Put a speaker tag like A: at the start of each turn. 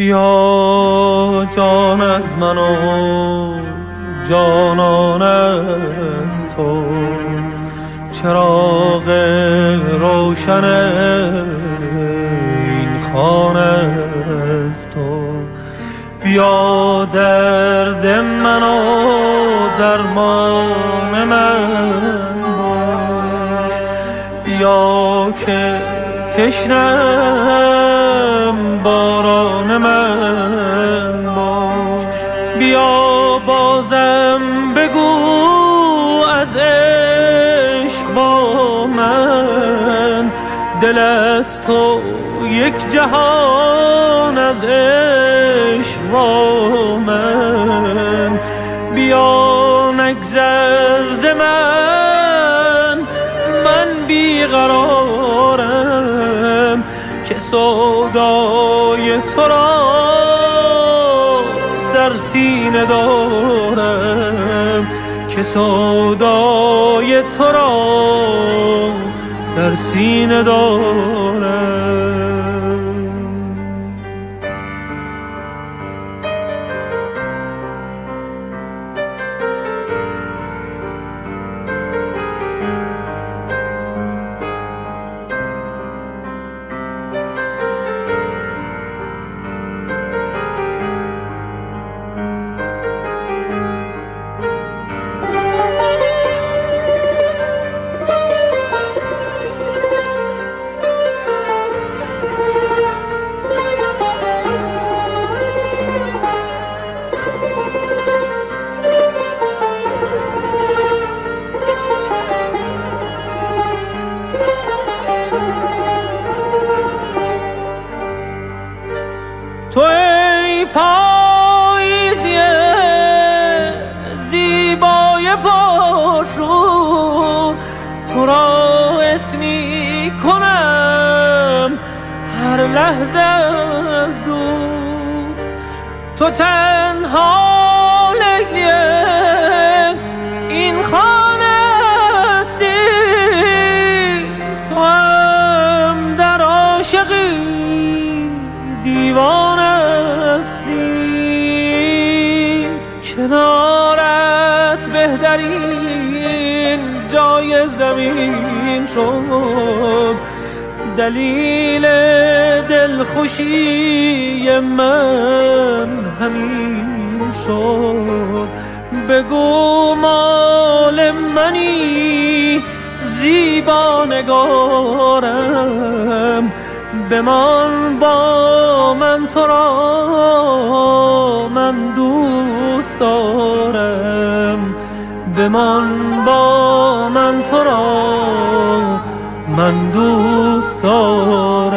A: بیا جان از من و جانان از تو، چراغ روشن این خانه از تو. بیا درد من و درمان من باش، بیا که تشنم باران من باش. بیا بازم بگو از عشق با من، دل از تو یک جهان از عشق با من. بیا نگذر ز من بیقرارم، که سودای تو را در سینه دارم، که سودای تو را در سینه دارم. تو ای پاییزی زیبای پرشور، تو را اسمی کنم هر لحظه از دور. تو تنها لیلی این خانه هستی، تو هم در عاشقی دیوانه هستی. کنارت بهترین جای زمین شد، دلیل دلخوشی من همین شد. بگو مال منی زیبا نگارم، بمان با من تو را من دوست دارم، بمان با من تو را من دوست دارم.